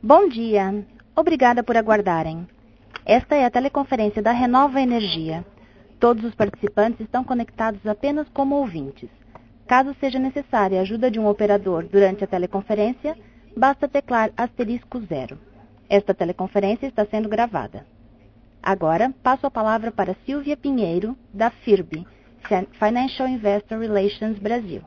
Bom dia. Obrigada por aguardarem. Esta é a teleconferência da Renova Energia. Todos os participantes estão conectados apenas como ouvintes. Caso seja necessária a ajuda de um operador durante a teleconferência, basta teclar *0. Esta teleconferência está sendo gravada. Agora, passo a palavra para Silvia Pinheiro, da FIRB, Financial Investor Relations Brasil.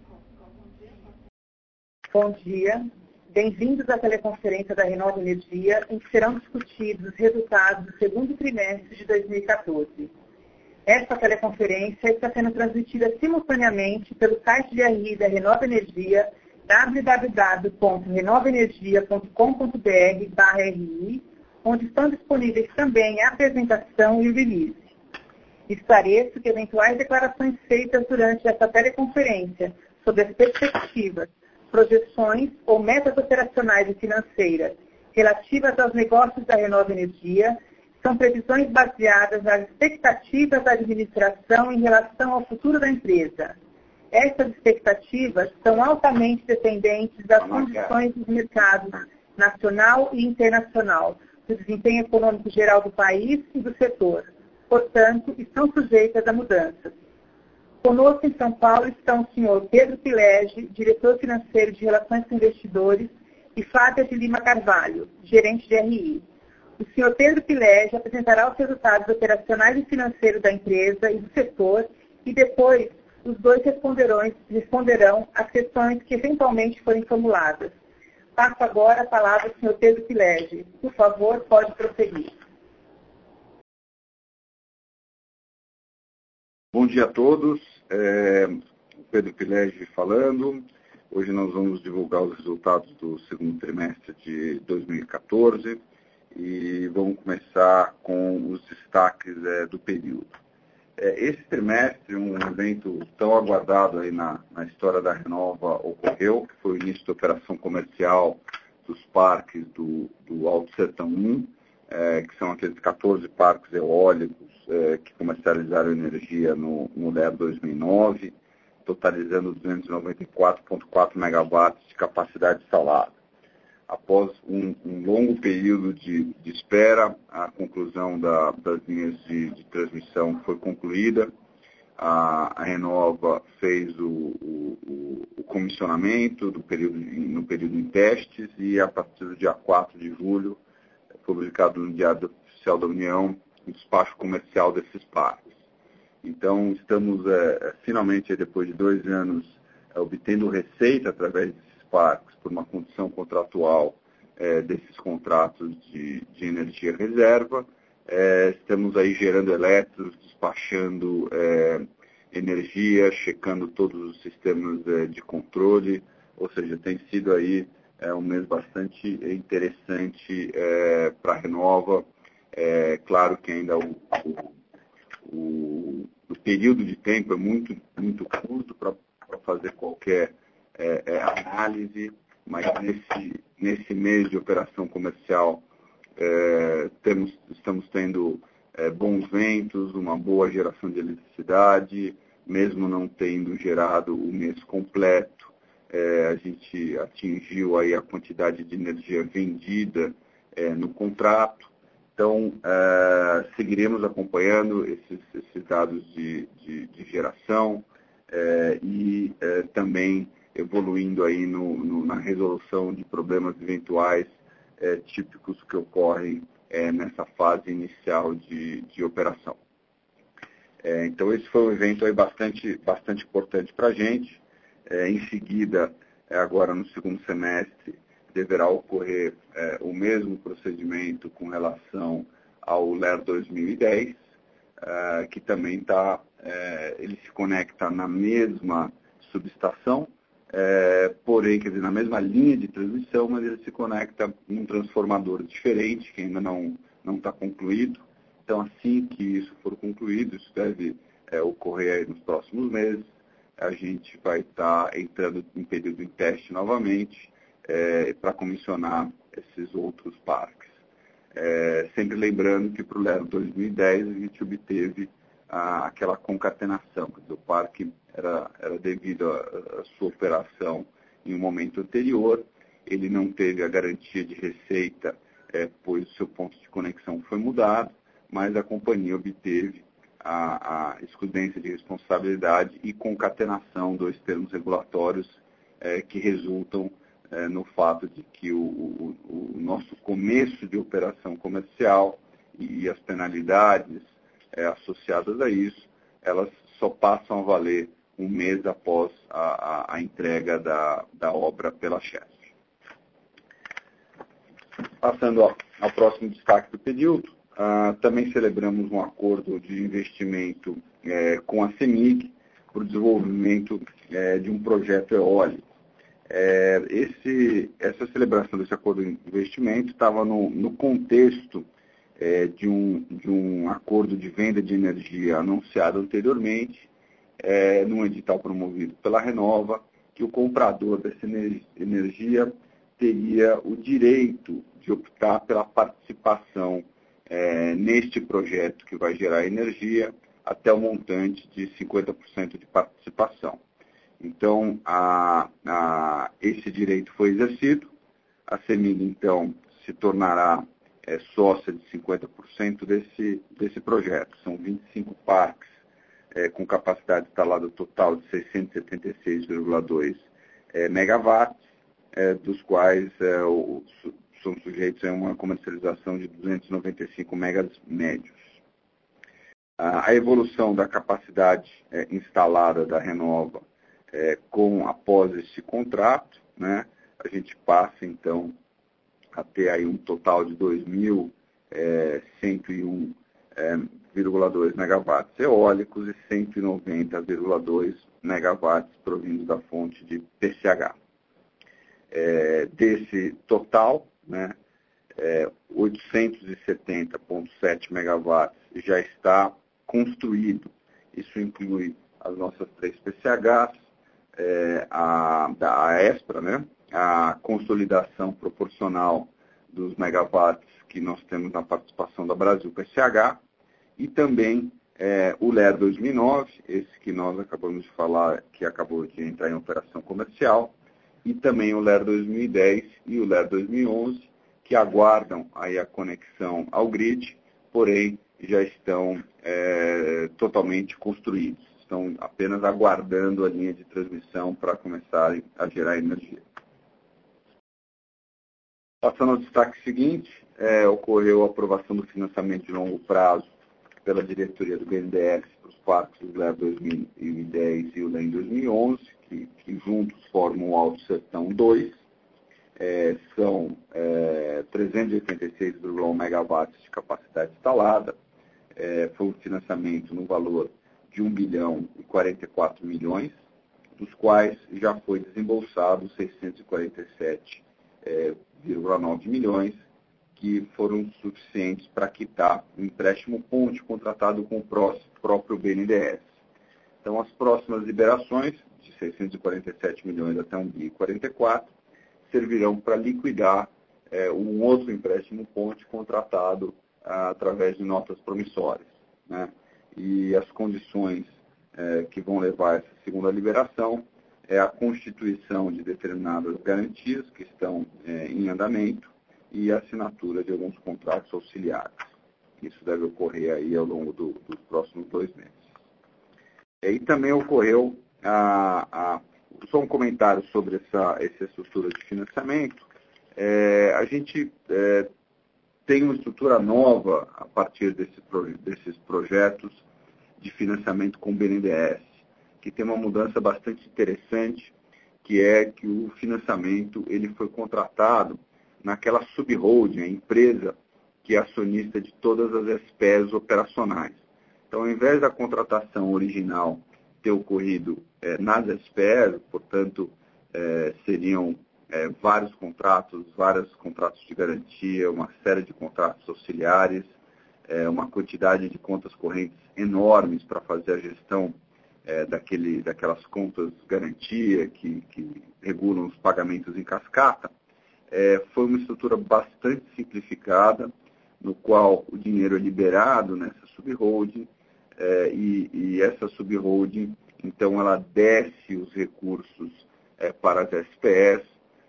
Bom dia. Bem-vindos à teleconferência da Renova Energia, em que serão discutidos os resultados do segundo trimestre de 2014. Esta teleconferência está sendo transmitida simultaneamente pelo site de RI da Renova Energia, www.renovaenergia.com.br/RI, onde estão disponíveis também a apresentação e o release. Esclareço que eventuais declarações feitas durante esta teleconferência sobre as perspectivas, projeções ou metas operacionais e financeiras relativas aos negócios da Renova Energia são previsões baseadas nas expectativas da administração em relação ao futuro da empresa. Essas expectativas são altamente dependentes das condições dos mercados nacional e internacional, do desempenho econômico geral do país e do setor. Portanto, estão sujeitas a mudanças. Conosco em São Paulo estão o senhor Pedro Pilege, diretor financeiro de Relações com Investidores, e Flávia de Lima Carvalho, gerente de RI. O senhor Pedro Pilege apresentará os resultados operacionais e financeiros da empresa e do setor, e depois os dois responderão às questões que eventualmente forem formuladas. Passo agora a palavra ao senhor Pedro Pilege. Por favor, pode prosseguir. Bom dia a todos, Pedro Pilege falando. Hoje nós vamos divulgar os resultados do segundo trimestre de 2014 e vamos começar com os destaques do período. Esse trimestre, um evento tão aguardado aí na história da Renova ocorreu, que foi o início da operação comercial dos parques do Alto Sertão 1, que são aqueles 14 parques eólicos que comercializaram energia no LER 2009, totalizando 294,4 megawatts de capacidade instalada. Após um longo período de espera, a conclusão das linhas de transmissão foi concluída. A Renova fez o comissionamento no período em testes e, a partir do dia 4 de julho, publicado no Diário Oficial da União, o despacho comercial desses parques. Então, estamos finalmente, depois de 2 anos, obtendo receita através desses parques por uma condição contratual desses contratos de energia reserva. Estamos aí gerando elétrons, despachando energia, checando todos os sistemas de controle, ou seja, tem sido aí um mês bastante interessante para a Renova. Claro que ainda o período de tempo é muito curto para fazer qualquer análise, mas nesse mês de operação comercial estamos tendo bons ventos, uma boa geração de eletricidade, mesmo não tendo gerado o mês completo. A gente atingiu aí a quantidade de energia vendida no contrato. Então, seguiremos acompanhando esses dados de geração e também evoluindo aí na resolução de problemas eventuais típicos que ocorrem nessa fase inicial de operação. Então, esse foi um evento aí bastante importante para a gente. Em seguida, agora no segundo semestre, deverá ocorrer o mesmo procedimento com relação ao LER 2010, que também ele se conecta na mesma subestação, porém, quer dizer, na mesma linha de transmissão, mas ele se conecta em um transformador diferente, que ainda não está concluído. Então, assim que isso for concluído, isso deve ocorrer aí nos próximos meses, a gente vai estar entrando em período em teste novamente para comissionar esses outros parques. Sempre lembrando que para o LER 2010 a gente obteve aquela concatenação, quer dizer, o parque era devido à sua operação em um momento anterior, ele não teve a garantia de receita, pois o seu ponto de conexão foi mudado, mas a companhia obteve a excludência de responsabilidade e concatenação dos termos regulatórios que resultam no fato de que o nosso começo de operação comercial e as penalidades associadas a isso, elas só passam a valer um mês após a entrega da obra pela Chesf. Passando ao próximo destaque do período, também celebramos um acordo de investimento com a CEMIG para o desenvolvimento de um projeto eólico. Essa celebração desse acordo de investimento estava no contexto de um acordo de venda de energia anunciado anteriormente, num edital promovido pela Renova, que o comprador dessa energia teria o direito de optar pela participação neste projeto que vai gerar energia até o montante de 50% de participação. Então, esse direito foi exercido, a CEMIG, então, se tornará sócia de 50% desse projeto. São 25 parques com capacidade instalada total de 676,2 megawatts, dos quais são sujeitos a uma comercialização de 295 megas médios. A evolução da capacidade instalada da Renova após esse contrato, né, a gente passa, então, a ter aí um total de 2.101,2 megawatts eólicos e 190,2 megawatts provindos da fonte de PCH. Desse total, né, 870,7 megawatts já está construído. Isso inclui as nossas 3 PCHs, a ESPRA, né, a consolidação proporcional dos megawatts que nós temos na participação da Brasil PCH, e também o LER 2009, esse que nós acabamos de falar, que acabou de entrar em operação comercial, e também o LER 2010 e o LER 2011, que aguardam aí a conexão ao grid, porém já estão totalmente construídos. Estão apenas aguardando a linha de transmissão para começarem a gerar energia. Passando ao destaque seguinte, ocorreu a aprovação do financiamento de longo prazo pela diretoria do BNDES para os parques do LER 2010 e o LER 2011, que juntos formam o Alto Sertão 2. São 386,1 megawatts de capacidade instalada. Foi um financiamento no valor de 1 bilhão e 44 milhões, dos quais já foi desembolsado 647,9 milhões, que foram suficientes para quitar o empréstimo ponte contratado com o próprio BNDES. Então, as próximas liberações, de 647 milhões até 1 bilhão e 44, servirão para liquidar um outro empréstimo ponte contratado através de notas promissórias, né? E as condições que vão levar a essa segunda liberação é a constituição de determinadas garantias que estão em andamento e a assinatura de alguns contratos auxiliares. Isso deve ocorrer aí ao longo dos próximos 2 meses. E também ocorreu, só um comentário sobre essa estrutura de financiamento. A gente tem uma estrutura nova a partir desses projetos de financiamento com o BNDES, que tem uma mudança bastante interessante, que é que o financiamento ele foi contratado naquela subholding, a empresa que é acionista de todas as SPEs operacionais. Então, ao invés da contratação original ter ocorrido nas SPEs, portanto, seriam vários contratos de garantia, uma série de contratos auxiliares, uma quantidade de contas correntes enormes para fazer a gestão daquelas contas de garantia que regulam os pagamentos em cascata. Foi uma estrutura bastante simplificada, no qual o dinheiro é liberado nessa subholding, e essa subholding, então, ela desce os recursos para as SPEs,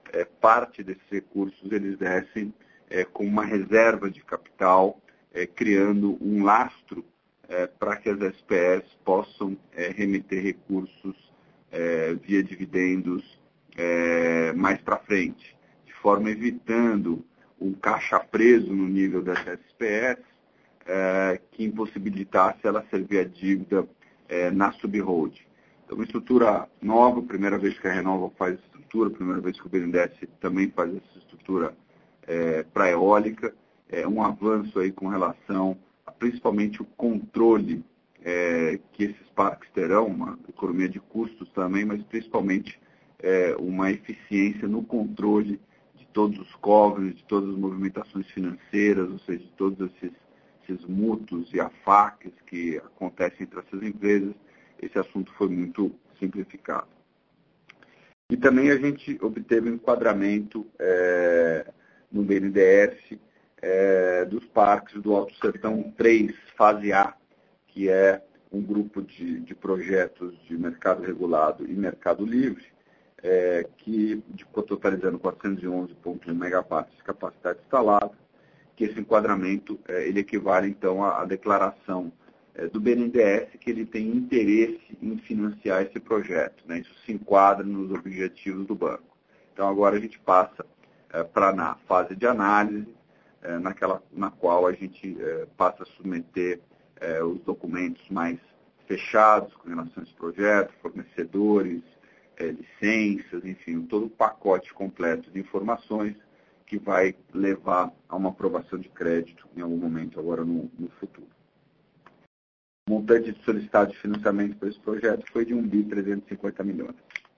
parte desses recursos eles descem com uma reserva de capital, criando um lastro para que as SPS possam remeter recursos via dividendos mais para frente, de forma evitando um caixa preso no nível das SPS, que impossibilitasse ela servir a dívida na subhold. Então, uma estrutura nova, primeira vez que a Renova faz essa estrutura, primeira vez que o BNDES também faz essa estrutura para a eólica, um avanço aí com relação a principalmente o controle que esses parques terão, uma economia de custos também, mas principalmente uma eficiência no controle de todos os covers, de todas as movimentações financeiras, ou seja, de todos esses mútuos e afaques que acontecem entre essas empresas. Esse assunto foi muito simplificado. E também a gente obteve um enquadramento no BNDES dos parques do Alto Sertão 3, fase A, que é um grupo de projetos de mercado regulado e mercado livre, que totalizando 411,1 megawatts de capacidade instalada, que esse enquadramento ele equivale então à declaração do BNDES que ele tem interesse em financiar esse projeto. Né? Isso se enquadra nos objetivos do banco. Então agora a gente passa para na fase de análise, na qual a gente passa a submeter os documentos mais fechados com relação a esse projeto, fornecedores, licenças, enfim, todo o pacote completo de informações que vai levar a uma aprovação de crédito em algum momento agora no futuro. O montante de solicitado de financiamento para esse projeto foi de 1.350 milhões.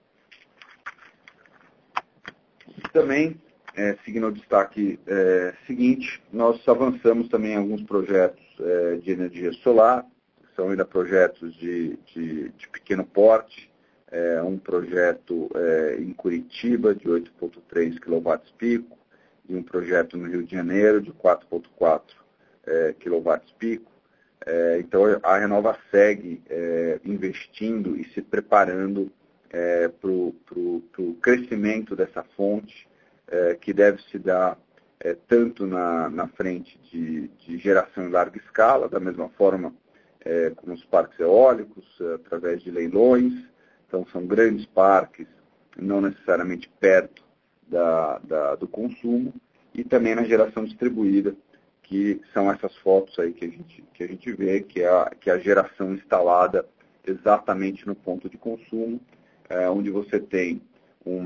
E também, seguindo o destaque seguinte, nós avançamos também em alguns projetos de energia solar, que são ainda projetos de pequeno porte, um projeto em Curitiba de 8,3 kW pico, e um projeto no Rio de Janeiro de 4,4 kW pico. Então, a Renova segue investindo e se preparando para o crescimento dessa fonte, que deve se dar tanto na frente de geração em larga escala, da mesma forma como os parques eólicos, através de leilões. Então, são grandes parques, não necessariamente perto do consumo, e também na geração distribuída, que são essas fotos aí que a gente vê, que é a geração instalada exatamente no ponto de consumo, onde você tem um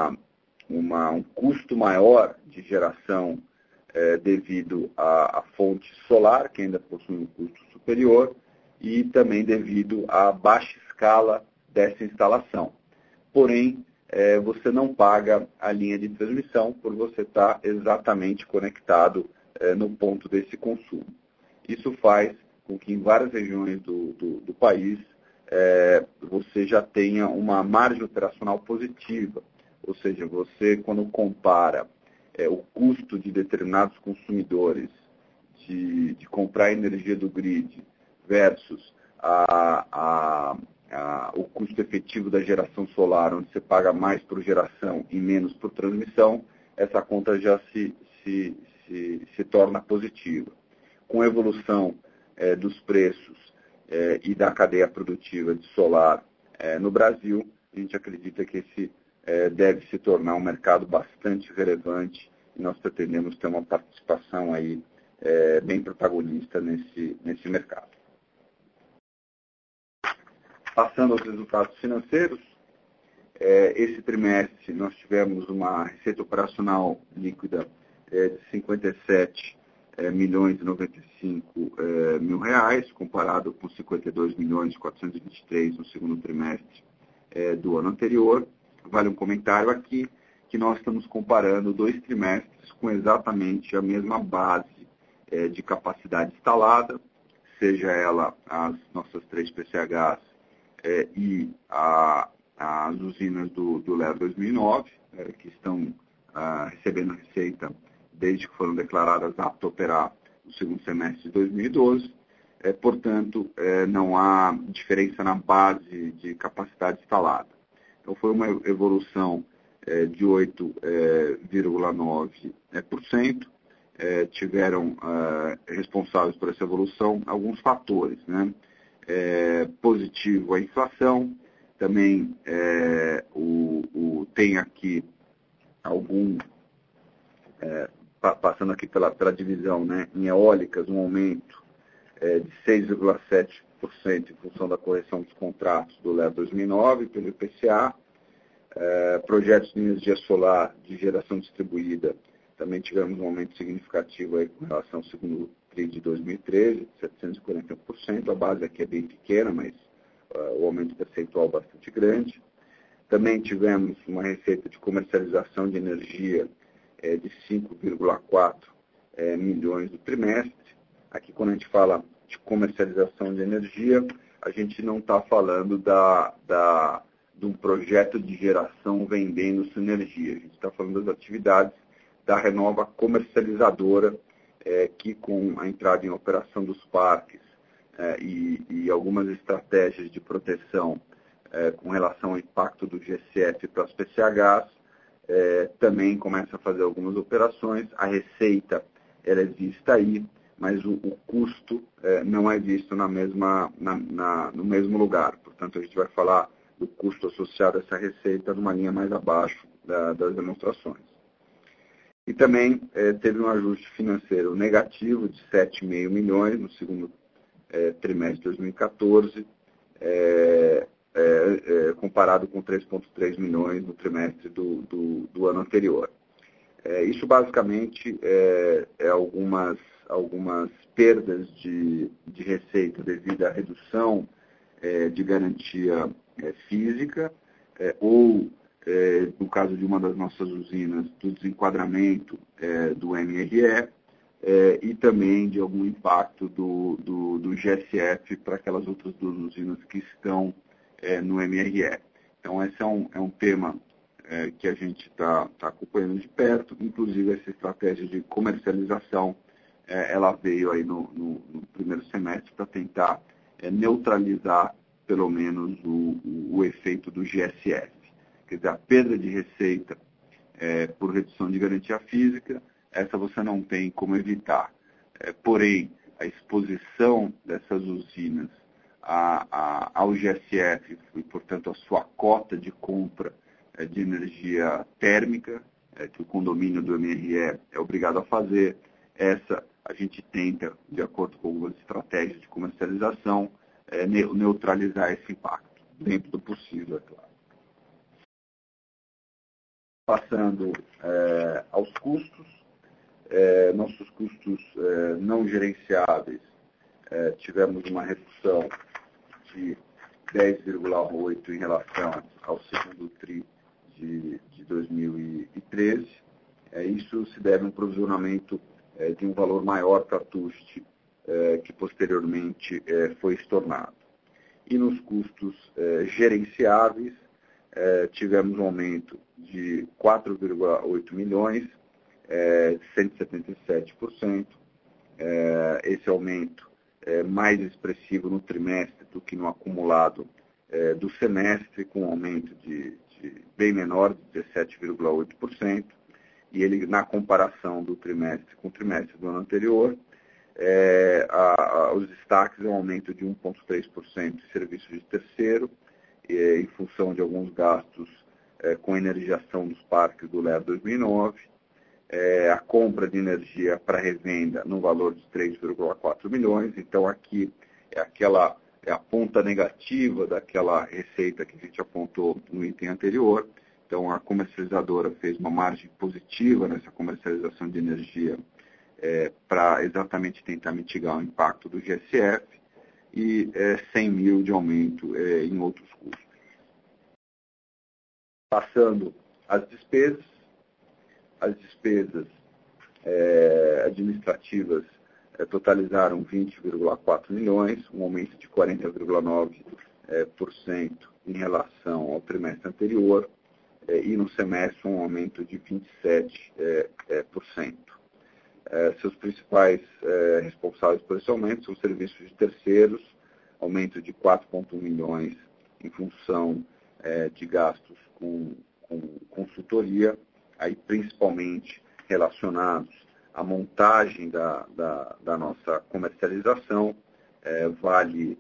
custo maior de geração devido à fonte solar, que ainda possui um custo superior, e também devido à baixa escala dessa instalação. Porém, você não paga a linha de transmissão por você estar exatamente conectado no ponto desse consumo. Isso faz com que em várias regiões do país você já tenha uma margem operacional positiva. Ou seja, você, quando compara o custo de determinados consumidores de comprar energia do grid versus o custo efetivo da geração solar, onde você paga mais por geração e menos por transmissão, essa conta já se torna positiva. Com a evolução dos preços e da cadeia produtiva de solar no Brasil, a gente acredita que esse deve se tornar um mercado bastante relevante e nós pretendemos ter uma participação aí bem protagonista nesse mercado. Passando aos resultados financeiros, esse trimestre nós tivemos uma receita operacional líquida de 57 milhões e 95 mil reais, comparado com 52 milhões e 423 no segundo trimestre do ano anterior. Vale um comentário aqui que nós estamos comparando 2 trimestres com exatamente a mesma base de capacidade instalada, seja ela as nossas 3 PCHs e as usinas do LER 2009, que estão recebendo receita desde que foram declaradas aptas a operar no segundo semestre de 2012. Portanto, não há diferença na base de capacidade instalada. Então, foi uma evolução de 8,9%. Tiveram responsáveis por essa evolução alguns fatores, né? Positivo a inflação, também tem aqui passando aqui pela divisão, né, em eólicas, um aumento de 6,7% em função da correção dos contratos do LER 2009 pelo IPCA. Projetos de energia solar de geração distribuída, também tivemos um aumento significativo aí com relação ao segundo TRI de 2013, 741%. A base aqui é bem pequena, mas o aumento percentual é bastante grande. Também tivemos uma receita de comercialização de energia de 5,4 milhões do trimestre. Aqui, quando a gente fala de comercialização de energia, a gente não está falando de um projeto de geração vendendo sua energia. A gente está falando das atividades da Renova comercializadora, que com a entrada em operação dos parques e algumas estratégias de proteção com relação ao impacto do GSF para as PCHs, também começa a fazer algumas operações. A receita ela é vista aí, mas o custo não é visto no mesmo lugar. Portanto, a gente vai falar do custo associado a essa receita numa linha mais abaixo das demonstrações. E também teve um ajuste financeiro negativo de 7,5 milhões no segundo trimestre de 2014, comparado com 3,3 milhões no trimestre do ano anterior. Isso basicamente algumas perdas de receita devido à redução de garantia física, ou, no caso de uma das nossas usinas, do desenquadramento do MRE, e também de algum impacto do GSF para aquelas outras duas usinas que estão no MRE. Então, esse é um tema que a gente está acompanhando de perto. Inclusive, essa estratégia de comercialização, ela veio aí no primeiro semestre para tentar neutralizar, pelo menos, o efeito do GSF. Quer dizer, a perda de receita por redução de garantia física, essa você não tem como evitar. Porém, a exposição dessas usinas ao GSF e, portanto, a sua cota de compra de energia térmica, que o condomínio do MRE é obrigado a fazer, essa a gente tenta, de acordo com algumas estratégias de comercialização, neutralizar esse impacto, dentro do possível, é claro. Passando aos custos, nossos custos não gerenciáveis, tivemos uma redução de 10,8% em relação ao segundo TRI de 2013. Isso se deve a um provisionamento de um valor maior para a TUST, que posteriormente foi estornado. E nos custos gerenciáveis, tivemos um aumento de 4,8 milhões, 177%. Esse aumento é mais expressivo no trimestre do que no acumulado do semestre, com um aumento de bem menor, de 17,8%. E ele, na comparação do trimestre com o trimestre do ano anterior, os destaques é um aumento de 1,3% de serviços de terceiro, em função de alguns gastos com energiação dos parques do LER 2009, a compra de energia para revenda no valor de 3,4 milhões. Então, aqui é a ponta negativa daquela receita que a gente apontou no item anterior. Então, a comercializadora fez uma margem positiva nessa comercialização de energia para exatamente tentar mitigar o impacto do GSF, e 100 mil de aumento em outros custos. Passando às despesas. As despesas administrativas totalizaram 20,4 milhões, um aumento de 40,9% em relação ao trimestre anterior, e no semestre um aumento de 27%. Seus principais responsáveis por esse aumento são serviços de terceiros, aumento de 4,1 milhões em função de gastos com consultoria, aí principalmente relacionados à montagem da nossa comercialização. Vale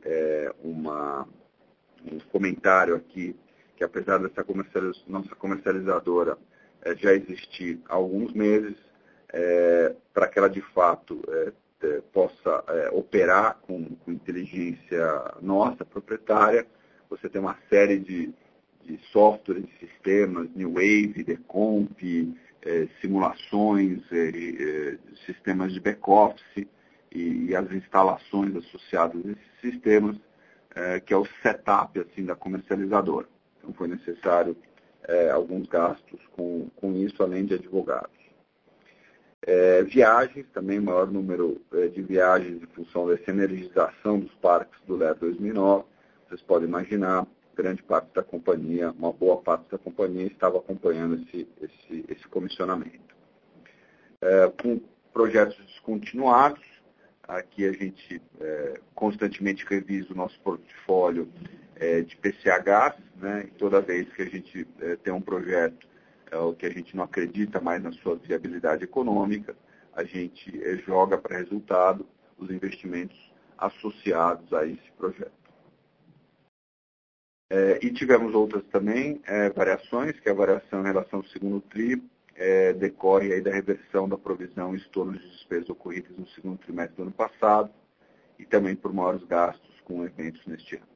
um comentário aqui, que apesar dessa nossa comercializadora já existir há alguns meses, para que ela de fato possa operar com inteligência nossa, proprietária, você tem uma série de softwares, de sistemas, New Wave, Decomp, simulações, sistemas de back-office e as instalações associadas a esses sistemas, que é o setup assim, da comercializadora. Então foi necessário alguns gastos com isso, além de advogados. Viagens, também maior número de viagens em função dessa energização dos parques do LER 2009. Vocês podem imaginar, grande parte da companhia, uma boa parte da companhia estava acompanhando esse comissionamento. Com projetos descontinuados, aqui a gente constantemente revisa o nosso portfólio de PCHs, né? E toda vez que a gente tem um projeto que a gente não acredita mais na sua viabilidade econômica, a gente joga para resultado os investimentos associados a esse projeto. E tivemos outras também variações, que a variação em relação ao segundo TRI decorre aí da reversão da provisão em estorno de despesas ocorridas no segundo trimestre do ano passado e também por maiores gastos com eventos neste ano.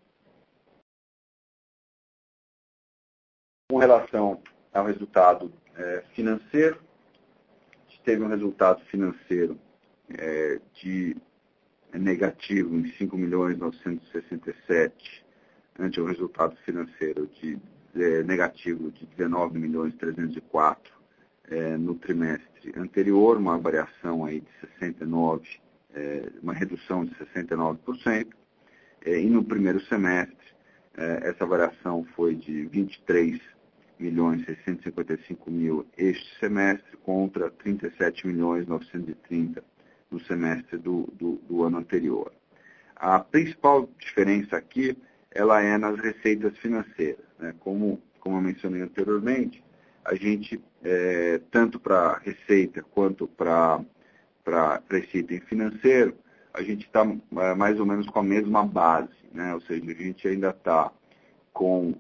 Com relação ao resultado financeiro, a gente teve um resultado financeiro de negativo em 5.967.000, ante o resultado financeiro negativo de 19.304.000 no trimestre anterior, uma variação aí de 69, uma redução de 69%, e no primeiro semestre essa variação foi de 23.655.000 este semestre contra 37.930.000 no semestre do ano anterior. A principal diferença aqui ela é nas receitas financeiras, né? Como eu mencionei anteriormente, a gente, tanto para receita quanto para esse item financeiro, a gente está mais ou menos com a mesma base, né? Ou seja, a gente ainda está com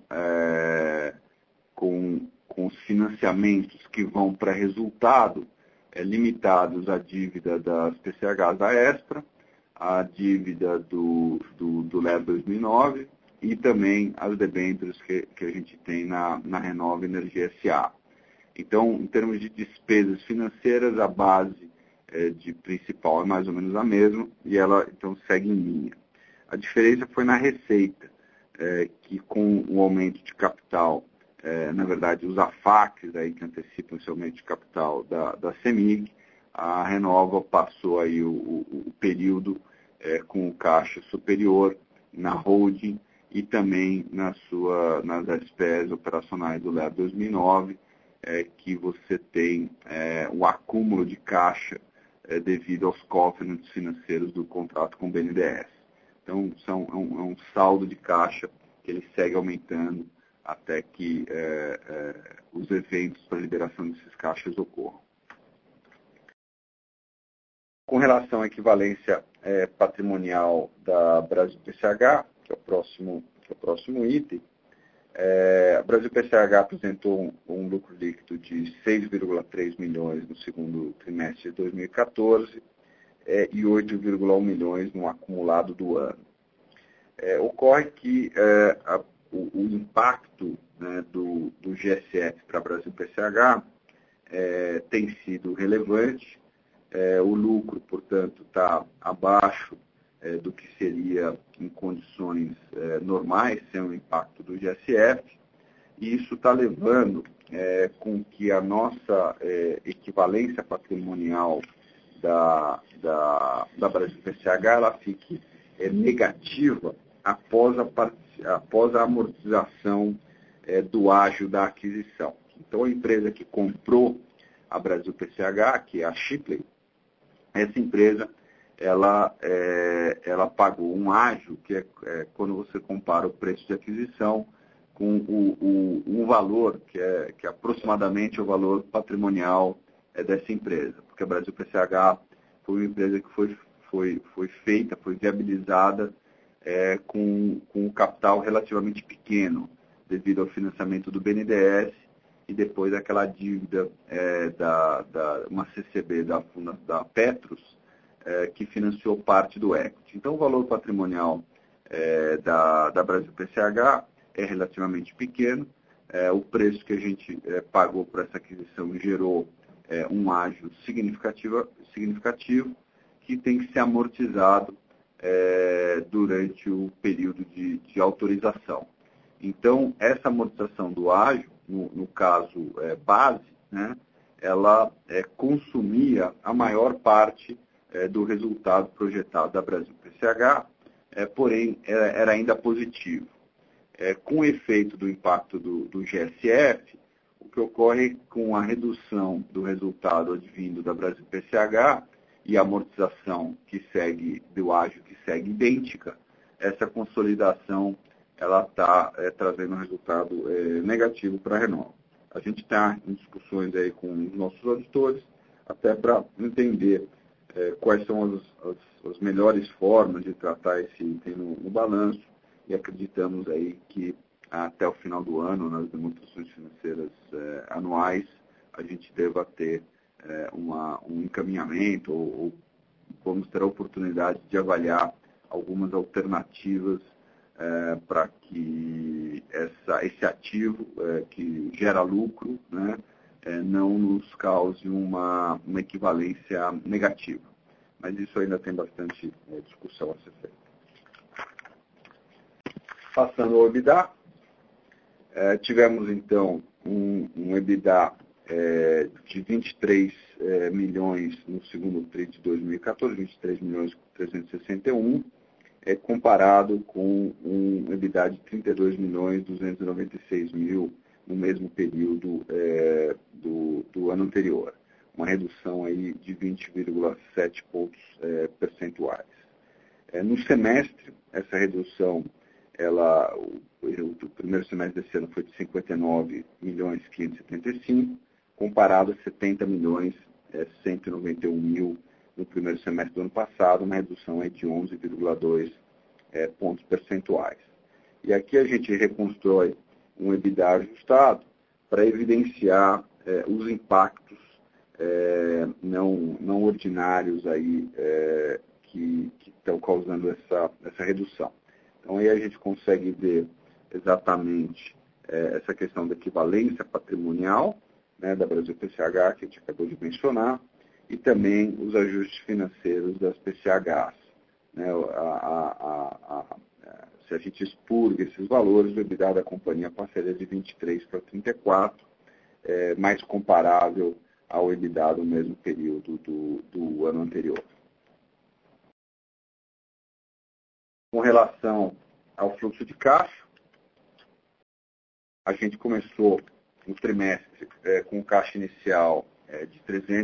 os financiamentos que vão para resultado limitados à dívida das PCHs da Extra, à dívida do LER 2009 e também as debêntures que a gente tem na Renova Energia S.A. Então, em termos de despesas financeiras, a base de principal é mais ou menos a mesma e ela então segue em linha. A diferença foi na receita, que com o aumento de capital, na verdade os AFACs aí que antecipam esse aumento de capital da CEMIG, a Renova passou aí o período com o caixa superior na holding e também nas despesas operacionais do LER 2009, que você tem o acúmulo de caixa devido aos covenants financeiros do contrato com o BNDES. Então, é um saldo de caixa que ele segue aumentando até que os eventos para liberação desses caixas ocorram. Com relação à equivalência patrimonial da Brasil PCH, que é o próximo item, a Brasil PCH apresentou um lucro líquido de 6,3 milhões no segundo trimestre de 2014 e 8,1 milhões no acumulado do ano. Ocorre que o impacto, né, do GSF para a Brasil PCH tem sido relevante. O lucro, portanto, está abaixo do que seria em condições normais, sem o impacto do GSF, e isso está levando com que a nossa equivalência patrimonial da Brasil PCH ela fique negativa após a amortização do ágio da aquisição. Então, a empresa que comprou a Brasil PCH, que é a Shipley, essa empresa ela pagou um ágio, que é quando você compara o preço de aquisição com um valor que é aproximadamente o valor patrimonial dessa empresa, porque a Brasil PCH foi uma empresa que foi feita, foi viabilizada com um capital relativamente pequeno, devido ao financiamento do BNDES e depois aquela dívida uma CCB da Petros, que financiou parte do equity. Então, o valor patrimonial da Brasil PCH é relativamente pequeno. O preço que a gente pagou por essa aquisição gerou um ágio significativo que tem que ser amortizado durante o período de autorização. Então, essa amortização do ágio, no caso base, né, ela consumia a maior parte do resultado projetado da Brasil PCH, porém era ainda positivo. Com o efeito do impacto do GSF, o que ocorre com a redução do resultado advindo da Brasil PCH e a amortização que segue do ágio que segue idêntica, essa consolidação ela está trazendo um resultado negativo para a Renova. A gente está em discussões aí com os nossos auditores, até para entender quais são as melhores formas de tratar esse item no balanço, e acreditamos aí que até o final do ano, nas demonstrações financeiras anuais, a gente deva ter um encaminhamento ou vamos ter a oportunidade de avaliar algumas alternativas para que esse ativo que gera lucro, né, não nos cause uma equivalência negativa. Mas isso ainda tem bastante discussão a ser feita. Passando ao EBITDA, tivemos então um EBITDA de 23 milhões no segundo TRI de 2014, 23 milhões 361, comparado com um EBITDA de 32 milhões 296 mil no mesmo período do ano anterior. Uma redução aí de 20,7 pontos percentuais. No semestre, essa redução, o primeiro semestre desse ano foi de 59 milhões 575, comparado a 70 milhões 191 mil no primeiro semestre do ano passado, uma redução aí de 11,2 pontos percentuais. E aqui a gente reconstrói um EBITDA ajustado para evidenciar os impactos não ordinários aí, que estão causando essa redução. Então aí a gente consegue ver exatamente essa questão da equivalência patrimonial, né, da Brasil PCH, que a gente acabou de mencionar, e também os ajustes financeiros das PCHs. Né, se a gente expurga esses valores, o EBITDA da companhia passaria de 23 para 34, mais comparável ao EBITDA do mesmo período do ano anterior. Com relação ao fluxo de caixa, a gente começou no trimestre com caixa inicial de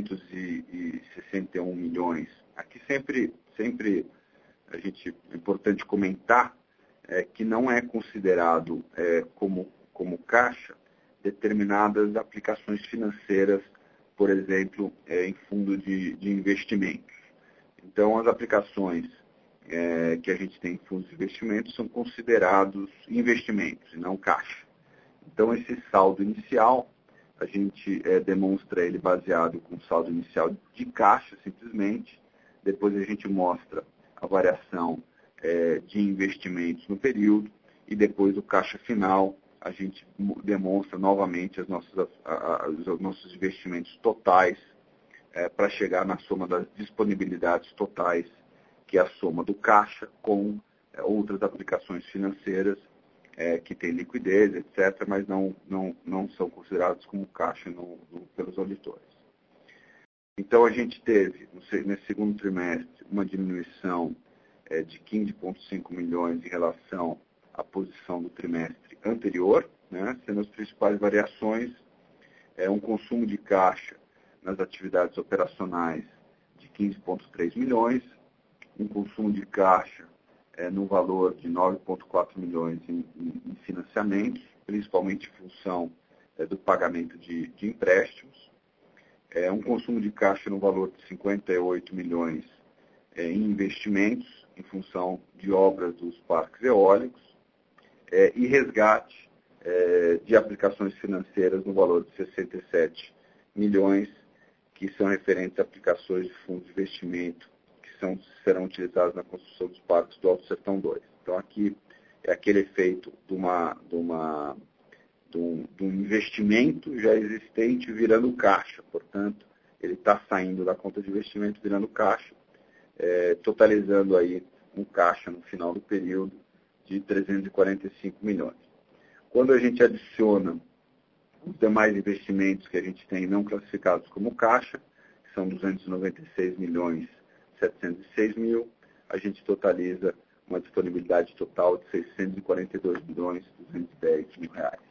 361 milhões. Aqui sempre é importante comentar que não é considerado como caixa determinadas aplicações financeiras, por exemplo, em fundo de investimentos. Então, as aplicações que a gente tem em fundos de investimentos são considerados investimentos e não caixa. Então, esse saldo inicial, a gente demonstra ele baseado com saldo inicial de caixa, simplesmente. Depois a gente mostra a variação de investimentos no período e depois o caixa final, a gente demonstra novamente os nossos investimentos totais para chegar na soma das disponibilidades totais, que é a soma do caixa com outras aplicações financeiras que têm liquidez, etc., mas não são considerados como caixa pelos auditores. Então, a gente teve, nesse segundo trimestre, uma diminuição de 15,5 milhões em relação à posição do trimestre anterior, né, sendo as principais variações um consumo de caixa nas atividades operacionais de 15,3 milhões, um consumo de caixa no valor de 9,4 milhões em financiamentos, principalmente em função do pagamento de empréstimos. Um consumo de caixa no valor de 58 milhões em investimentos, em função de obras dos parques eólicos, e resgate de aplicações financeiras no valor de 67 milhões, que são referentes a aplicações de fundos de investimento que serão utilizados na construção dos parques do Alto Sertão 2. Então, aqui é aquele efeito de um investimento já existente virando caixa. Portanto, ele está saindo da conta de investimento virando caixa, totalizando aí um caixa no final do período de 345 milhões. Quando a gente adiciona os demais investimentos que a gente tem não classificados como caixa, que são 296 milhões 706 mil, a gente totaliza uma disponibilidade total de 642 milhões 210 mil reais.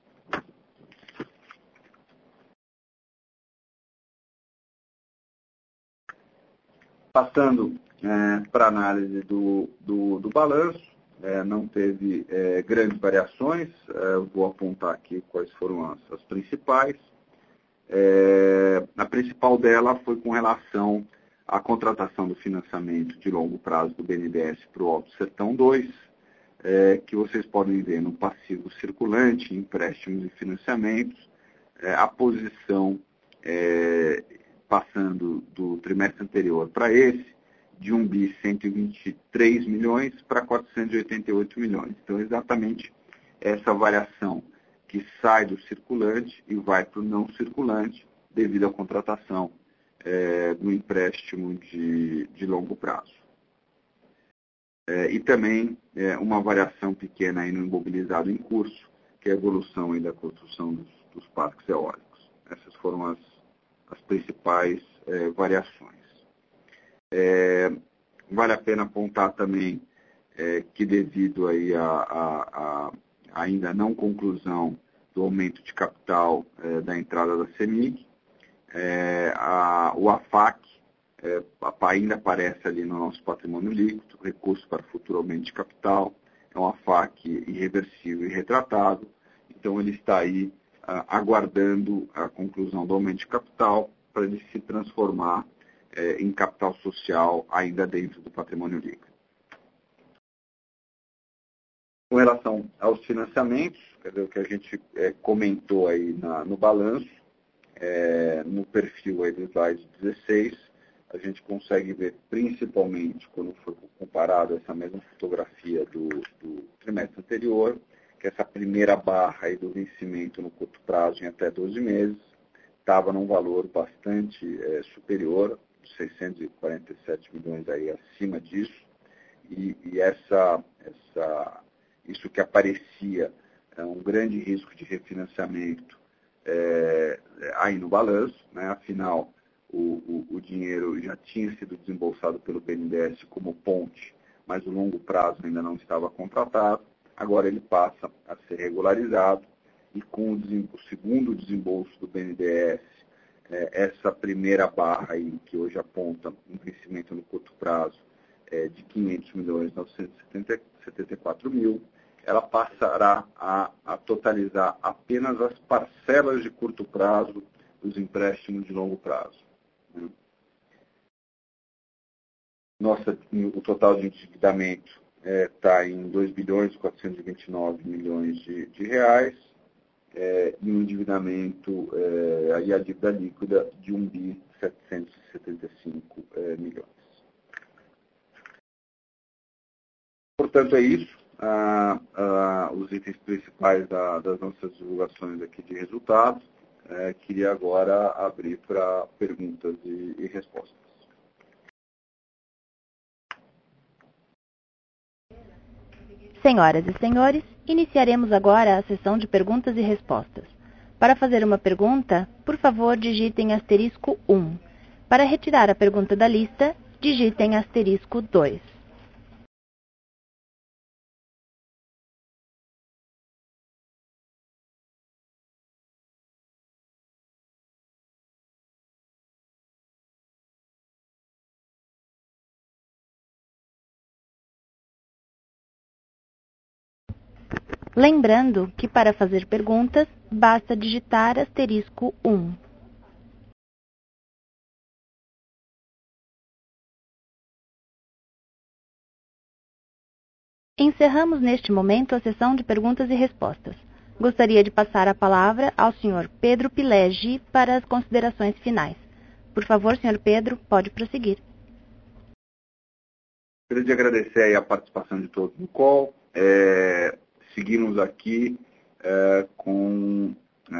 Passando para a análise do balanço, não teve grandes variações. Vou apontar aqui quais foram as principais. A principal dela foi com relação à contratação do financiamento de longo prazo do BNDES para o Alto Sertão 2, que vocês podem ver no passivo circulante, empréstimos e financiamentos, a posição passando do trimestre anterior para esse, de 1 bi 123 milhões para 488 milhões. Então, exatamente essa variação que sai do circulante e vai para o não circulante devido à contratação do empréstimo de longo prazo. E também uma variação pequena aí no imobilizado em curso, que é a evolução aí da construção dos parques eólicos. Essas foram as principais variações. Vale a pena apontar também que devido aí a ainda não conclusão do aumento de capital da entrada da CEMIG, o AFAC ainda aparece ali no nosso patrimônio líquido, recurso para futuro aumento de capital, é um AFAC irreversível e retratado, então ele está aí aguardando a conclusão do aumento de capital para ele se transformar em capital social ainda dentro do patrimônio líquido. Com relação aos financiamentos, quer dizer, o que a gente comentou aí no balanço, no perfil aí do slide 16, a gente consegue ver principalmente, quando foi comparado essa mesma fotografia do trimestre anterior, que essa primeira barra aí do vencimento no curto prazo em até 12 meses estava num valor bastante superior, 647 milhões aí acima disso, e isso que aparecia um grande risco de refinanciamento aí no balanço, né? Afinal, o dinheiro já tinha sido desembolsado pelo BNDES como ponte, mas o longo prazo ainda não estava contratado. Agora ele passa a ser regularizado e com o segundo desembolso do BNDES, essa primeira barra aí, que hoje aponta um crescimento no curto prazo de 500 milhões 974 mil, ela passará a totalizar apenas as parcelas de curto prazo dos empréstimos de longo prazo. Né? O total de endividamento está em 2 bilhões 429 milhões de reais, e um endividamento e a dívida líquida de 1 bi 775 milhões. Portanto, é isso. Os itens principais das nossas divulgações aqui de resultados. Queria agora abrir para perguntas e respostas. Senhoras e senhores, iniciaremos agora a sessão de perguntas e respostas. Para fazer uma pergunta, por favor, digitem asterisco 1. Para retirar a pergunta da lista, digitem asterisco 2. Lembrando que para fazer perguntas, basta digitar *1. Encerramos neste momento a sessão de perguntas e respostas. Gostaria de passar a palavra ao Sr. Pedro Pilegi para as considerações finais. Por favor, Sr. Pedro, pode prosseguir. Gostaria de agradecer aí a participação de todos no call. Seguimos aqui com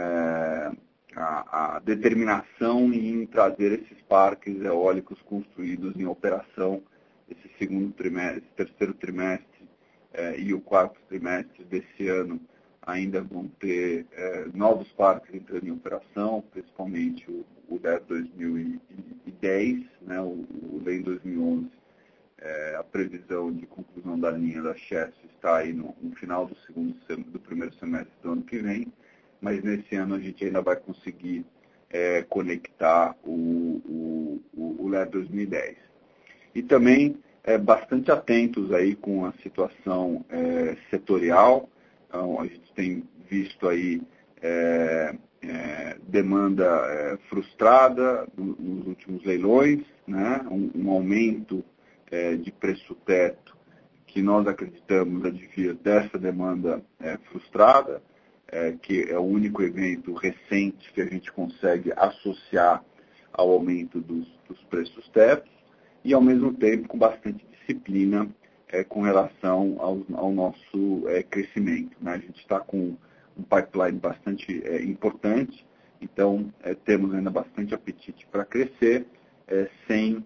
a determinação em trazer esses parques eólicos construídos em operação esse segundo trimestre, terceiro trimestre e o quarto trimestre desse ano. Ainda vão ter novos parques entrando em operação, principalmente o DER 2010, né, o LEM 2011. A previsão de conclusão da linha da Chess está aí no final do primeiro semestre do ano que vem, mas nesse ano a gente ainda vai conseguir conectar o LER 2010. E também bastante atentos aí com a situação setorial. Então, a gente tem visto aí demanda frustrada nos últimos leilões, né? Um aumento de preço teto que nós acreditamos advir dessa demanda frustrada, que é o único evento recente que a gente consegue associar ao aumento dos preços tetos, e ao mesmo tempo com bastante disciplina com relação ao nosso crescimento, né? A gente está com um pipeline bastante importante, então temos ainda bastante apetite para crescer, sem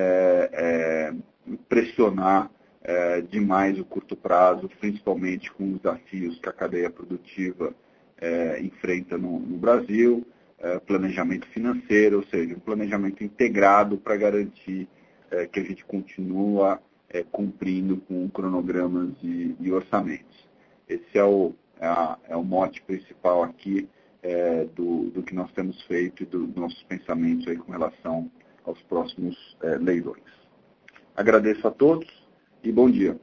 pressionar demais o curto prazo, principalmente com os desafios que a cadeia produtiva enfrenta no Brasil, planejamento financeiro, ou seja, um planejamento integrado para garantir que a gente continua cumprindo com cronogramas e orçamentos. Esse é o mote principal aqui do que nós temos feito e dos nossos pensamentos aí com relação aos próximos leilões. Agradeço a todos e bom dia.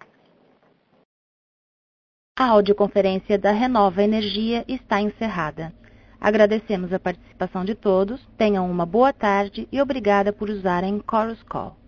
A audioconferência da Renova Energia está encerrada. Agradecemos a participação de todos, tenham uma boa tarde e obrigada por usarem Chorus Call.